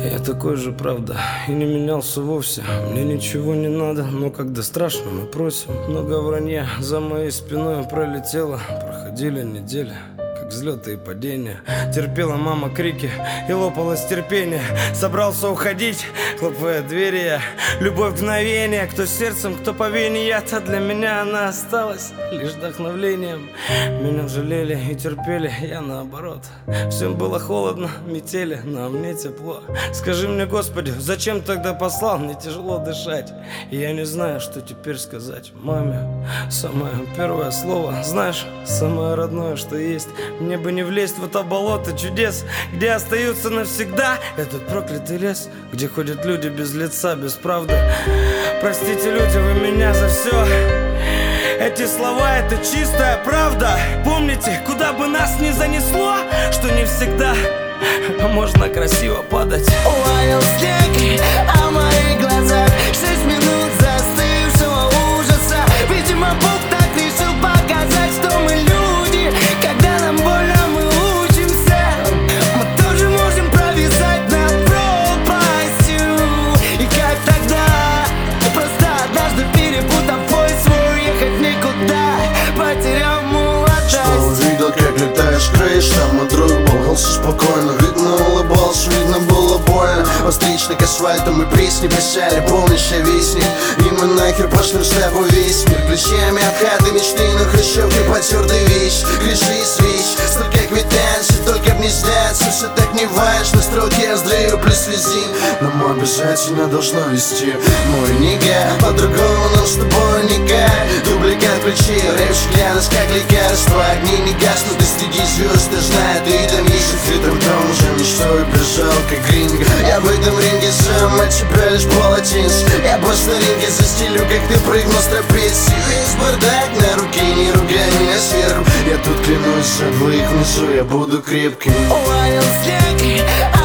Я такой же, правда, и не менялся вовсе. Мне ничего не надо, но когда страшно, мы просим. Много вранья за моей спиной пролетело. Проходили недели, как взлеты и падения. Терпела мама крики и лопалось терпение. Собрался уходить, хлопая двери я. Любовь мгновение, кто сердцем, кто по вене я-то. Для меня она осталась лишь вдохновлением. Меня жалели и терпели, я наоборот. Всем было холодно, метели, но мне тепло. Скажи мне, Господи, зачем тогда послал? Мне тяжело дышать, и я не знаю, что теперь сказать маме. Самое первое слово, знаешь, самое родное, что есть. Мне бы не влезть в это болото чудес, где остаются навсегда этот проклятый лес, где ходят люди без лица, без правды. Простите, люди, вы меня за все. Эти слова — это чистая правда. Помните, куда бы нас ни занесло, что не всегда можно красиво падать. Лаял снег, а в моих глазах 6 минут застывшего ужаса. Видимо, Бог так решил показать, что мы люди. Когда нам больно, мы учимся. Мы тоже можем провисать над пропастью. И как тогда, просто однажды перепутав твой свой, ехать никуда, потерял молодость. Что увидел, как летаешь крышам, мой друг болтался спокойно. Видно, улыбался, видно, было больно. Постричь к асфальту мы песни писали, полнейшая весни. И мы нахер пошлем с тобой весь мир. Ключами от хаты мечты на хрущевке потертый вещь. Греши, свищ, столько квитанций, только б не сняться. Все так не важно, строки я вздрыю плюс визин. Но мы обязательно должно вести мой нига. По-другому нам с тобой никак. Дубликат ключей, рэпчик для нас как лекарство. Огни не гаснут, и среди звезд ты знает. И там есть в том же мечтой прижал, как гринго. Я в этом ринге сам, от тебя лишь полотенце. Я по старинке застелю, как ты прыгнул с трапеции. Весь бардак на руке, не ругай меня сверху. Я тут клянусь, за двоих внизу я буду крепким. Лаял снег,